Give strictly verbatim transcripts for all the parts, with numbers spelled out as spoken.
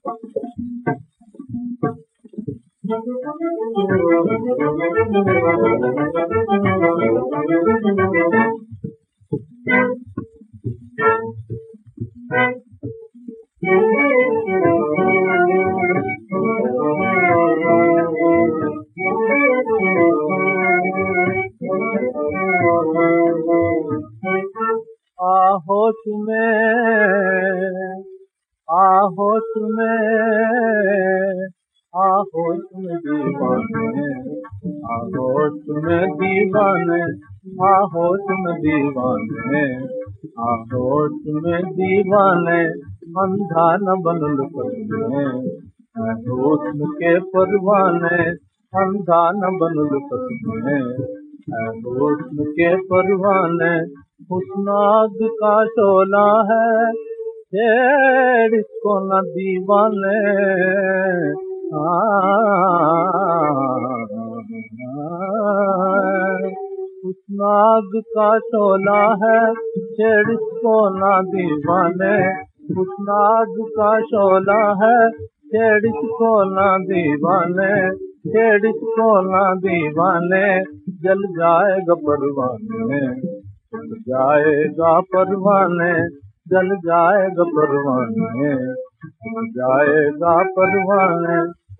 आहोश में आहोश में आहोश में दीवाने आहोश में दीवाने आहोश में दीवाने आहोश में दीवाने अंधा न बनल पसने हुस्न के परवाने अंधा न बनल पसने हुस्न के परवाने हुस्नाद का शोला है छेड़ इसको न दीवाने हुस्नाद का शोला है छेड़ इसको न दीवाने हुस्नाद का शोला है छेड़ इसको न दीवाने छेड़ इसको न दीवाने जल जाएगा परवाने जल जाएगा परवाने जल जाएगा परवाने जल जाएगा परवाने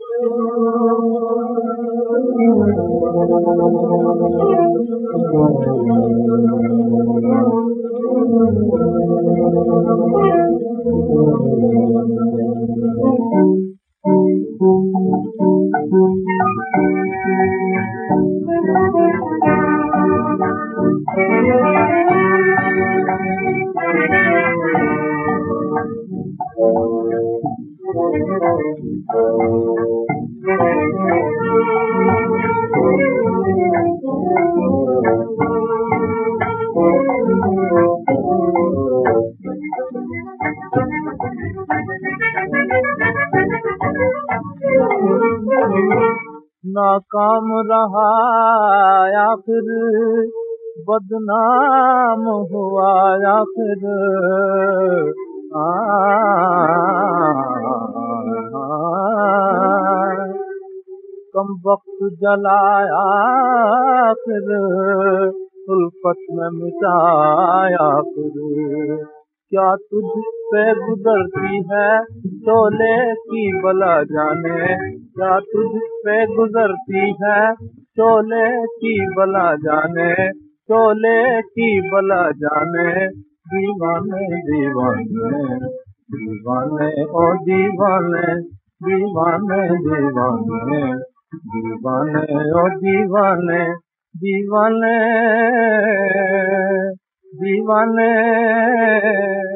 नाकाम रहा या फिर बदनाम हुआ या फिर आ, कम वक्त जलाया फिर उल्फत में मिटाया फिर क्या तुझ पे गुजरती है शोले की बला जाने क्या तुझ पे गुजरती है शोले की बला जाने शोले की बला जाने दीवाने दीवाने दीवाने ओ दीवाने दीवाने दीवाने दीवाने ओ दीवाने दीवाने दीवाने